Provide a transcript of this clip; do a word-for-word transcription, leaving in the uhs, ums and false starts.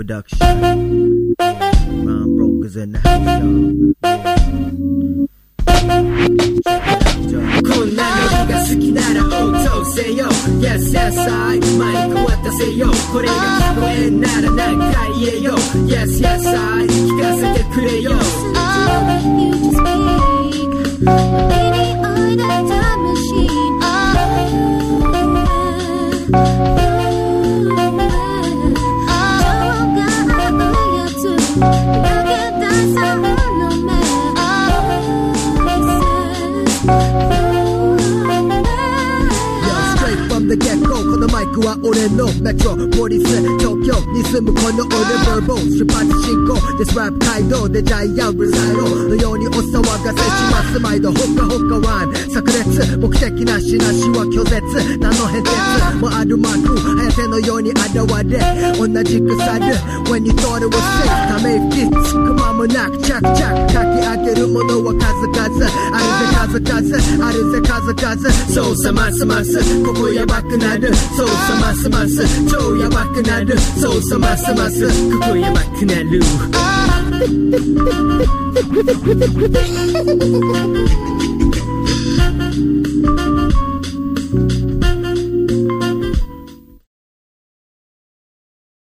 production. Rhyme brokers in the house, y'all. こんなのが好きなら応答せよ Yes, yes, I マイク渡せよこれが聞こえんなら何回言えよ Yes, yes, I 聞かせてくれよ All you just speak Any other time machine The get-go このマイクは俺のメトロポリス東京に住むこの俺バーボン出発進行 This rap 街道でジャイアンリサイドのようにお騒がせします毎度ほかほかワイン炸裂目的なしなしは拒絶何の変哲もあるマーク早手のように現れ同じく去る When you thought it was safe ため息つく間もなく着々書き上げるものは数々あるぜ数々あるぜ数々そうさますますここやばくなるそうさますます超やばくなるそうさますますここやばくなる